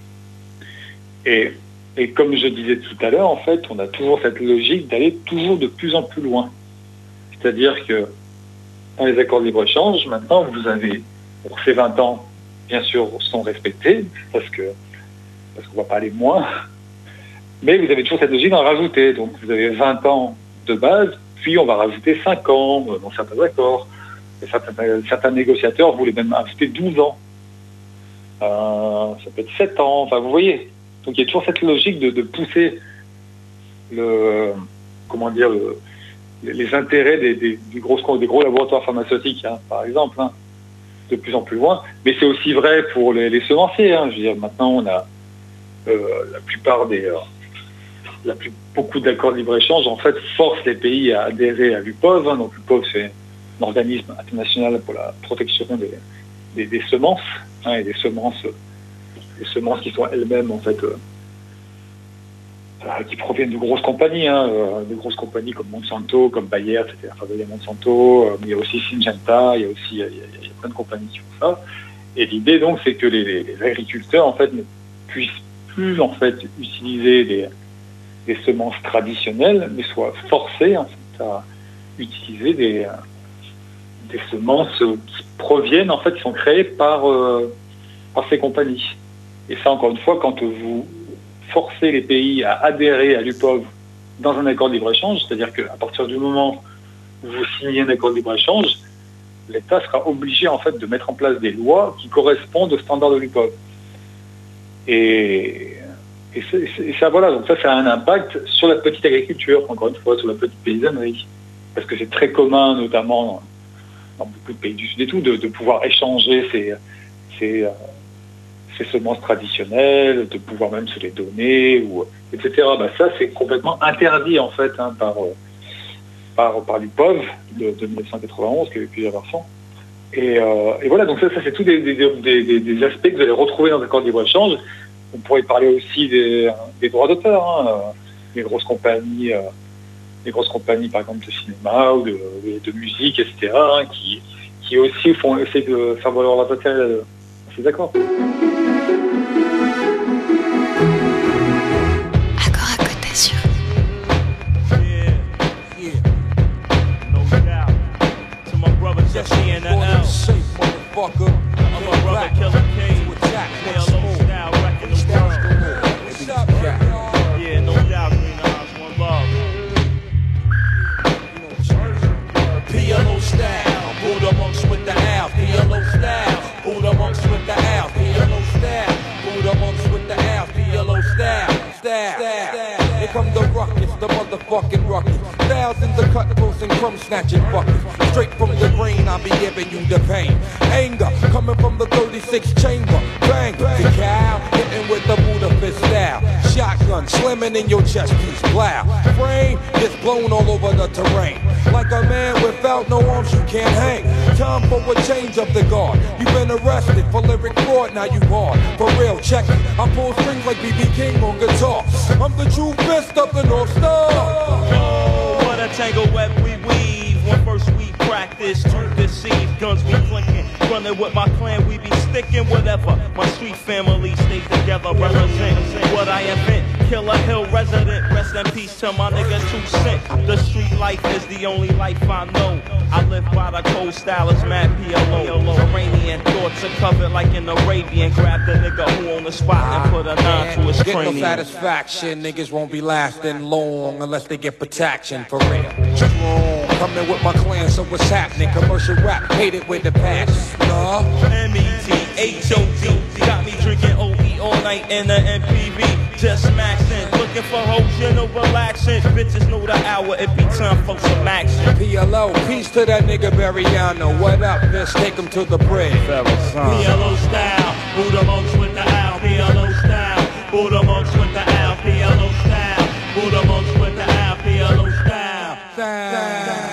Et comme je disais tout à l'heure, en fait, on a toujours cette logique d'aller toujours de plus en plus loin. C'est-à-dire que dans les accords de libre-échange, maintenant, vous avez, pour ces 20 ans, bien sûr, sont respectés, parce qu'on ne va pas aller moins, mais vous avez toujours cette logique d'en rajouter. Donc, vous avez 20 ans de base, puis on va rajouter 5 ans dans certains accords. Et certains négociateurs voulaient même ajouter 12 ans. Ça peut être 7 ans, enfin, vous voyez. Donc, il y a toujours cette logique de pousser les intérêts des gros laboratoires pharmaceutiques, hein, par exemple, hein, de plus en plus loin. Mais c'est aussi vrai pour les semenciers. Hein. Je veux dire, maintenant, on a beaucoup d'accords de libre-échange, en fait, forcent les pays à adhérer à l'UPOV. Hein. Donc, l'UPOV, c'est un organisme international pour la protection des semences, hein, et des semences qui sont elles-mêmes, en fait, qui proviennent de grosses compagnies, hein, de grosses compagnies comme Monsanto, comme Bayer, etc. Enfin, il y a Monsanto, mais il y a aussi Syngenta, il y a plein de compagnies qui font ça. Et l'idée, donc, c'est que les agriculteurs, en fait, ne puissent plus, en fait, utiliser des semences traditionnelles, mais soient forcés, en fait, à utiliser des semences qui proviennent, en fait, qui sont créées par ces compagnies. Et ça, encore une fois, quand vous forcez les pays à adhérer à l'UPOV dans un accord de libre-échange, c'est-à-dire qu'à partir du moment où vous signez un accord de libre-échange, l'État sera obligé, en fait, de mettre en place des lois qui correspondent aux standards de l'UPOV. Et ça, voilà, donc ça a un impact sur la petite agriculture, encore une fois, sur la petite paysannerie. Parce que c'est très commun, notamment dans beaucoup de pays du Sud et tout, de pouvoir échanger ces semences traditionnelles, de pouvoir même se les donner, etc. Ça, c'est complètement interdit, en fait, hein, par l'UPOV de 1991, qui avait plusieurs versions. Et voilà, donc ça c'est tous des aspects que vous allez retrouver dans l'accord de libre-échange. On pourrait parler aussi des droits d'auteur, hein, les grosses compagnies, par exemple, de cinéma ou de musique, etc., hein, qui aussi essaient de faire valoir leurs intérêts dans ces accords. Accord à côté sur. Jesse and the L. Motherfucker. I'm a brother killer king. Nail low style, wrecking the world. Yeah, no doubt, Green Eyes, one love. PLO style, Buddha monks with the Al. PLO style, Buddha monks with the Al. PLO style, Buddha monks with the Al. PLO style. Here come the ruckus, the motherfucking ruckus. Thousands of cutthroats and crumb snatching buckets. Straight from the brain, I'll be giving you the pain. Anger coming from the 36 chamber. Bang, the cow hitting with the Buddha fist style. Shotgun slamming in your chest piece. Blow. Frame gets blown all over the terrain. Like a man without no arms, you can't hang. Time for a change of the guard. You've been arrested for lyric fraud, now you hard. For real, check it. I pull strings like B.B. King on guitar. I'm the true best of the North Star. Oh, what a tangle web we weave. When first we practice to deceive. Guns we clinking. Running with my clan, we be sticking. Whatever. My street family stay together. Represent what I invent. Killer Hill resident. Rest in peace to my nigga 2 Cent. The street life is the only life I know. I live by the cold style, it's mad PLO. Iranian thoughts are covered like an Arabian. Grab the nigga who on the spot and put a 9 to his cranium. Get no satisfaction, niggas won't be lasting long unless they get protection for real. Strong, coming with my clan, so what's happening? Commercial rap, hate it with the past. METHOD, got me drinking OE all night in the MPV. just maxing. Looking for hoes, you know, relaxing. Bitches know the hour, it be time for some action. PLO, peace to that nigga Bariano. What up, let's take him to the bridge. PLO style, who the monks with the owl? PLO style, who the monks with the owl? PLO style, who the monks with the owl? PLO style.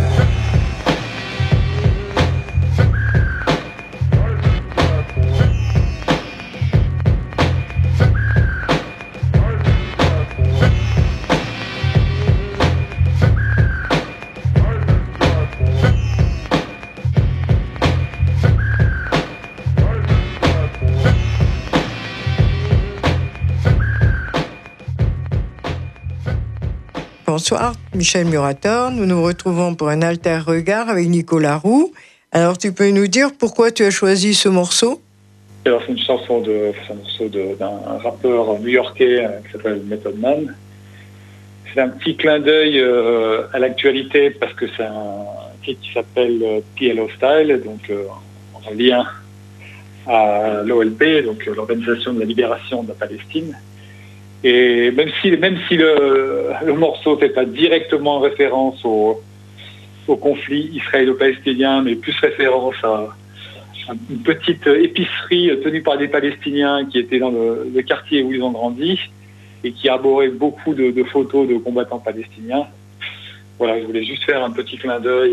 Bonsoir, Michel Murator. Nous nous retrouvons pour un alter regard avec Nicolas Roux. Alors, tu peux nous dire pourquoi tu as choisi ce morceau ? Alors, c'est un morceau d'un rappeur new-yorkais qui s'appelle Method Man. C'est un petit clin d'œil à l'actualité parce que c'est un titre qui s'appelle PLO Style, donc en lien à l'OLP, donc l'Organisation de la Libération de la Palestine. Et même si le morceau ne fait pas directement référence au conflit israélo-palestinien, mais plus référence à une petite épicerie tenue par des Palestiniens qui étaient dans le quartier où ils ont grandi et qui arborait beaucoup de photos de combattants palestiniens. Voilà, je voulais juste faire un petit clin d'œil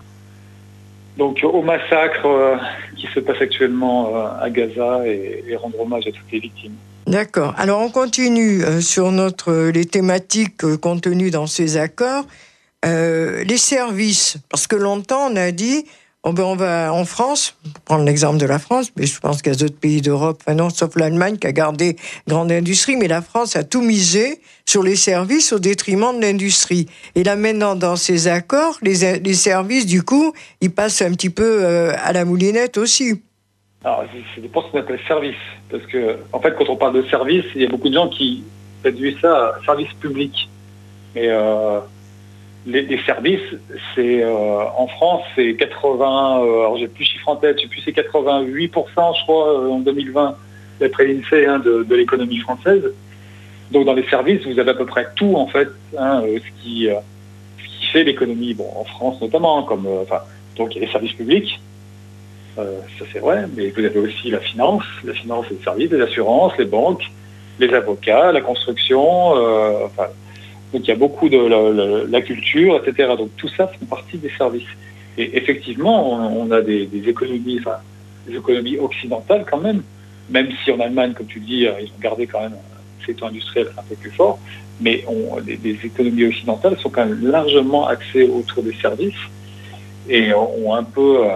au massacre qui se passe actuellement à Gaza et rendre hommage à toutes les victimes. D'accord. Alors, on continue sur les thématiques contenues dans ces accords. Les services, parce que longtemps, on a dit, on va en France, pour prendre l'exemple de la France, mais je pense qu'il y a d'autres pays d'Europe, sauf l'Allemagne qui a gardé grande industrie, mais la France a tout misé sur les services au détriment de l'industrie. Et là, maintenant, dans ces accords, les services, du coup, ils passent un petit peu à la moulinette aussi. Alors, ça dépend de ce qu'on appelle service. Parce que, en fait, quand on parle de service, il y a beaucoup de gens qui réduisent ça à service public. Mais les services, c'est en France, c'est 80, alors j'ai plus le chiffre en tête, c'est 88%, je crois, en 2020, d'après l'INSEE, de l'économie française. Donc, dans les services, vous avez à peu près tout, en fait, ce qui fait l'économie, en France notamment, donc il y a les services publics. Ça c'est vrai, mais vous avez aussi la finance et le service, les assurances, les banques, les avocats, la construction, donc il y a beaucoup de la culture, etc. Donc tout ça fait partie des services. Et effectivement, on a des économies, des économies occidentales quand même si en Allemagne, comme tu le dis, ils ont gardé quand même un secteur industriel un peu plus fort, mais des économies occidentales sont quand même largement axées autour des services et ont un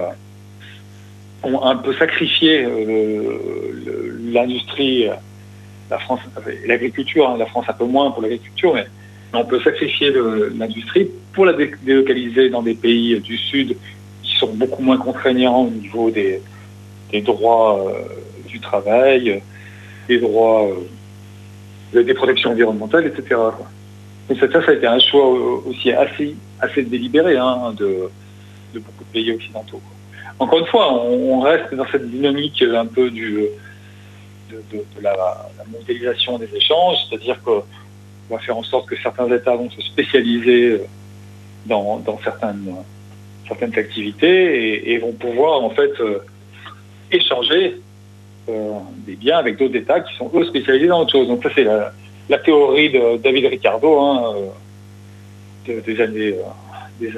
peu sacrifié l'industrie, la France, l'agriculture, la France un peu moins pour l'agriculture, mais on peut sacrifier l'industrie pour la délocaliser dans des pays du Sud qui sont beaucoup moins contraignants au niveau des droits du travail, des droits des protections environnementales, etc. Donc ça a été un choix aussi assez délibéré de beaucoup de pays occidentaux. Encore une fois, on reste dans cette dynamique un peu de la mondialisation des échanges, c'est-à-dire qu'on va faire en sorte que certains États vont se spécialiser dans certaines activités et vont pouvoir en fait échanger des biens avec d'autres États qui sont eux spécialisés dans autre chose. Donc ça c'est la théorie de David Ricardo des années du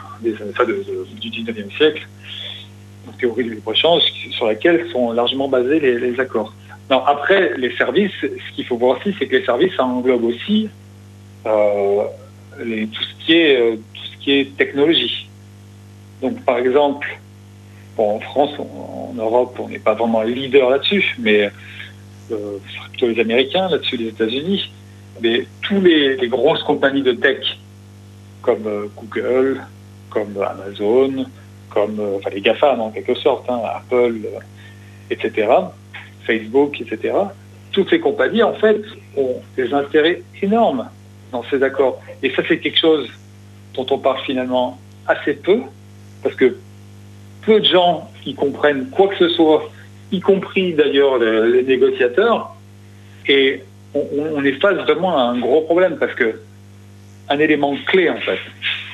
19e siècle. Théorie du libre-échange sur laquelle sont largement basés les accords. Non, après, les services, ce qu'il faut voir aussi, c'est que les services, ça englobe aussi tout ce qui est technologie. Donc, par exemple, en France, en Europe, on n'est pas vraiment leader là-dessus, mais ce sera plutôt les Américains là-dessus, les États-Unis. Mais tous les grosses compagnies de tech, comme Google, comme Amazon, comme les GAFAM en quelque sorte, Apple, etc., Facebook, etc., toutes ces compagnies, en fait, ont des intérêts énormes dans ces accords. Et ça, c'est quelque chose dont on parle finalement assez peu, parce que peu de gens y comprennent quoi que ce soit, y compris d'ailleurs les négociateurs. Et on est face vraiment à un gros problème parce que un élément clé, en fait,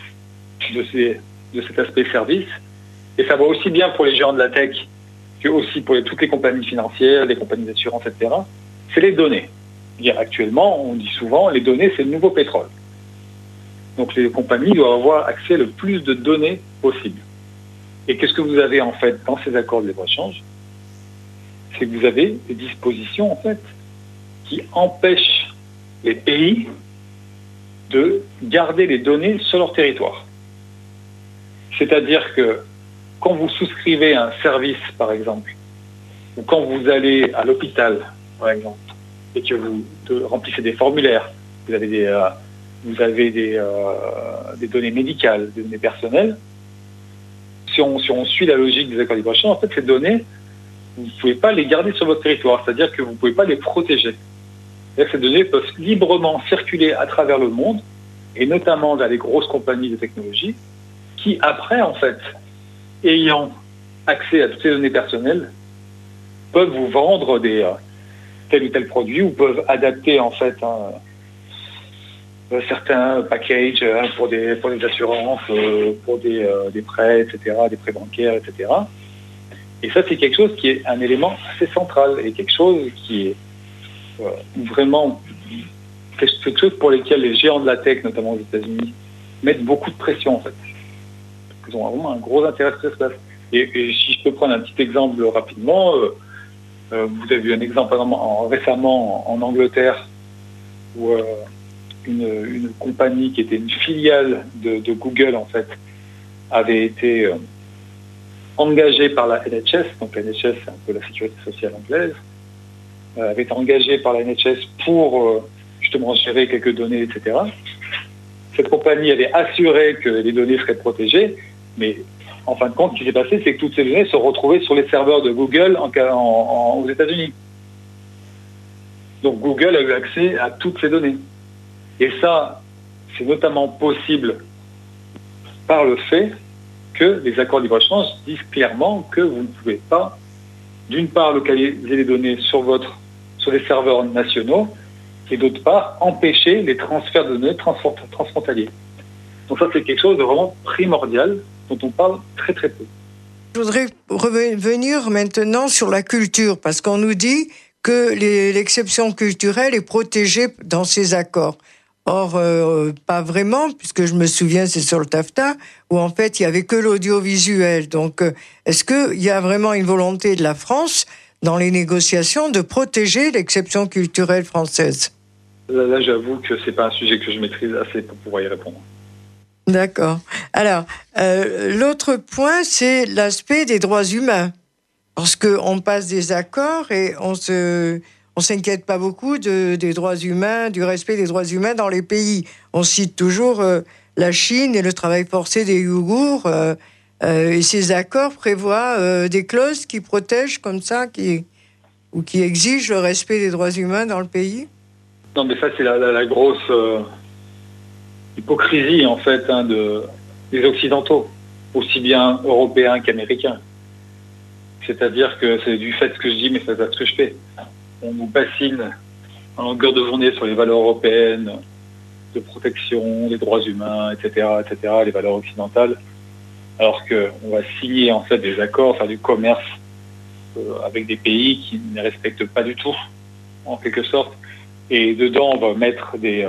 de cet aspect service, et ça va aussi bien pour les géants de la tech que aussi pour toutes les compagnies financières, les compagnies d'assurance, etc., c'est les données. Actuellement, on dit souvent, les données, c'est le nouveau pétrole. Donc les compagnies doivent avoir accès le plus de données possible. Et qu'est-ce que vous avez en fait dans ces accords de libre-échange? C'est que vous avez des dispositions en fait qui empêchent les pays de garder les données sur leur territoire. C'est-à-dire que quand vous souscrivez un service, par exemple, ou quand vous allez à l'hôpital, par exemple, et que vous remplissez des formulaires, vous avez des données médicales, des données personnelles. Si on suit la logique des accords de libre-échange, en fait, ces données, vous ne pouvez pas les garder sur votre territoire, c'est-à-dire que vous ne pouvez pas les protéger. C'est-à-dire que ces données peuvent librement circuler à travers le monde, et notamment vers les grosses compagnies de technologie, qui après, en fait, ayant accès à toutes ces données personnelles, peuvent vous vendre tel ou tel produit, ou peuvent adapter en fait certains packages pour des assurances, pour des prêts, etc., des prêts bancaires, etc. Et ça, c'est quelque chose qui est un élément assez central et quelque chose qui est vraiment quelque chose pour lesquels les géants de la tech, notamment aux États-Unis, mettent beaucoup de pression en fait. Ils ont vraiment un gros intérêt à ce que ça se passe. Et si je peux prendre un petit exemple rapidement, vous avez vu un exemple récemment en Angleterre où une compagnie qui était une filiale de Google en fait avait été engagée par la NHS, donc la NHS c'est un peu la sécurité sociale anglaise, avait été engagée par la NHS pour justement gérer quelques données, etc. Cette compagnie avait assuré que les données seraient protégées, mais en fin de compte, ce qui s'est passé, c'est que toutes ces données se retrouvaient sur les serveurs de Google aux États-Unis. Donc Google a eu accès à toutes ces données. Et ça, c'est notamment possible par le fait que les accords de libre-échange disent clairement que vous ne pouvez pas, d'une part, localiser les données sur les serveurs nationaux, et d'autre part, empêcher les transferts de données transfrontaliers. Donc ça, c'est quelque chose de vraiment primordial dont on parle très très peu. Je voudrais revenir maintenant sur la culture, parce qu'on nous dit que l'exception culturelle est protégée dans ces accords. Or, pas vraiment, puisque je me souviens, c'est sur le TAFTA, où en fait, il n'y avait que l'audiovisuel. Donc, est-ce qu'il y a vraiment une volonté de la France, dans les négociations, de protéger l'exception culturelle française? Là, j'avoue que ce n'est pas un sujet que je maîtrise assez pour pouvoir y répondre. D'accord. Alors, l'autre point, c'est l'aspect des droits humains. Parce qu'on passe des accords et on s'inquiète pas beaucoup des droits humains, du respect des droits humains dans les pays. On cite toujours la Chine et le travail forcé des Ouïghours. Et ces accords prévoient des clauses qui protègent comme ça, ou qui exigent le respect des droits humains dans le pays. Non, mais ça, c'est la grosse hypocrisie, en fait, des Occidentaux, aussi bien européens qu'américains. C'est-à-dire que c'est du fait ce que je dis, mais c'est pas ce que je fais. On nous bassine en longueur de journée sur les valeurs européennes, de protection des droits humains, etc., les valeurs occidentales, alors qu'on va signer, en fait, des accords, faire du commerce avec des pays qui ne les respectent pas du tout, en quelque sorte. Et dedans, on va mettre des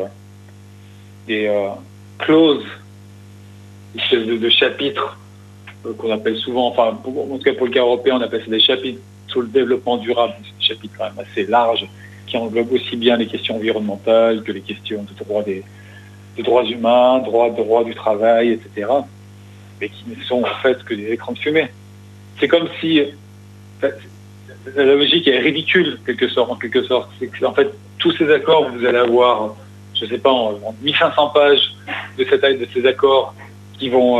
clauses, des espèces de chapitres qu'on appelle souvent, enfin, en tout cas pour le cas européen, on appelle ça des chapitres sur le développement durable. C'est des chapitres quand même assez larges qui englobent aussi bien les questions environnementales que les questions de droit des droits humains, droit du travail, etc. Mais qui ne sont en fait que des écrans de fumée. C'est comme si la logique est ridicule en quelque sorte. C'est que, en fait, tous ces accords, vous allez avoir, je ne sais pas, en 1500 pages de ces accords qui vont,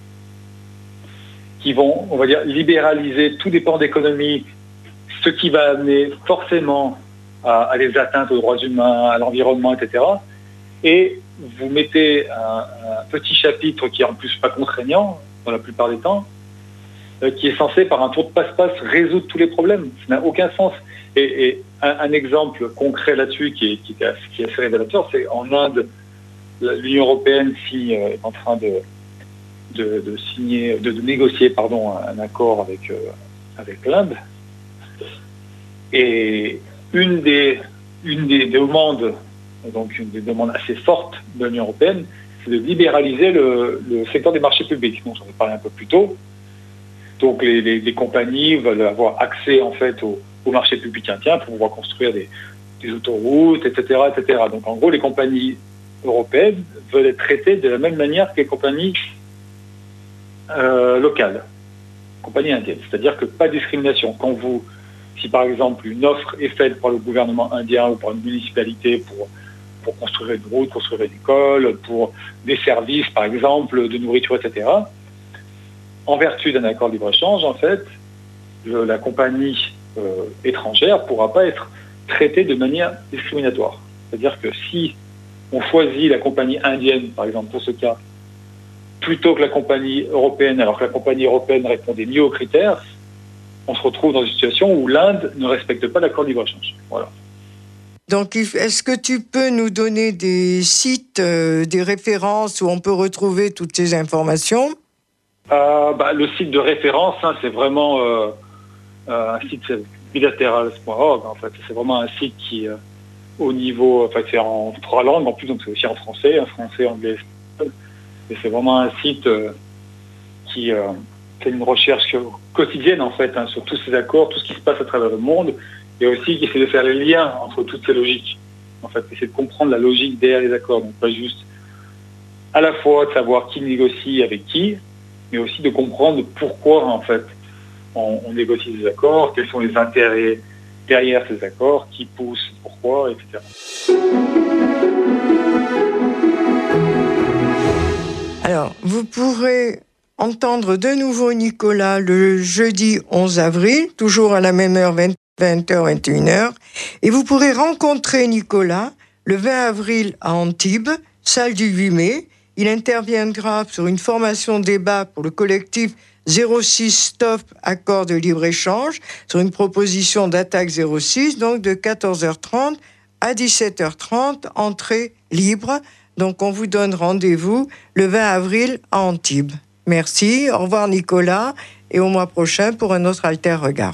on va dire, libéraliser tout dépend d'économie, ce qui va amener forcément à des atteintes aux droits humains, à l'environnement, etc. Et vous mettez un petit chapitre qui est en plus pas contraignant, dans la plupart des temps, qui est censé, par un tour de passe-passe, résoudre tous les problèmes. Ça n'a aucun sens. Et un exemple concret là-dessus qui est assez révélateur, c'est en Inde, l'Union européenne est en train de négocier un accord avec l'Inde. Et une des demandes, donc une des demandes assez fortes de l'Union européenne, c'est de libéraliser le secteur des marchés publics. Donc j'en ai parlé un peu plus tôt. Donc les compagnies veulent avoir accès en fait au marché public indien pour pouvoir construire des autoroutes, etc., etc. Donc en gros, les compagnies européennes veulent être traitées de la même manière que les compagnies locales, compagnies indiennes. C'est-à-dire que pas de discrimination. Si par exemple une offre est faite par le gouvernement indien ou par une municipalité pour construire une route, construire une école, pour des services par exemple de nourriture, etc., en vertu d'un accord de libre-échange, en fait, la compagnie étrangère ne pourra pas être traitée de manière discriminatoire. C'est-à-dire que si on choisit la compagnie indienne, par exemple, pour ce cas, plutôt que la compagnie européenne, alors que la compagnie européenne répondait mieux aux critères, on se retrouve dans une situation où l'Inde ne respecte pas l'accord de libre-échange. Voilà. Donc, est-ce que tu peux nous donner des sites, des références où on peut retrouver toutes ces informations ? Le site de référence, c'est vraiment un site bilaterals.org. En fait, c'est vraiment un site qui, au niveau, c'est en 3 langues en plus, donc c'est aussi en français, anglais, espagnol. Et c'est vraiment un site qui fait une recherche quotidienne en fait sur tous ces accords, tout ce qui se passe à travers le monde, et aussi qui essaie de faire les liens entre toutes ces logiques. En fait, essayer de comprendre la logique derrière les accords, donc pas juste à la fois de savoir qui négocie avec qui, mais aussi de comprendre pourquoi en fait on négocie des accords, quels sont les intérêts derrière ces accords, qui poussent, pourquoi, etc. Alors, vous pourrez entendre de nouveau Nicolas le jeudi 11 avril, toujours à la même heure, 20h, 21h. Et vous pourrez rencontrer Nicolas le 20 avril à Antibes, salle du 8 mai. Il interviendra sur une formation débat pour le collectif 06 Stop Accord de libre-échange, sur une proposition d'attaque 06, donc de 14h30 à 17h30, entrée libre. Donc, on vous donne rendez-vous le 20 avril à Antibes. Merci, au revoir Nicolas, et au mois prochain pour un autre Alter Regard.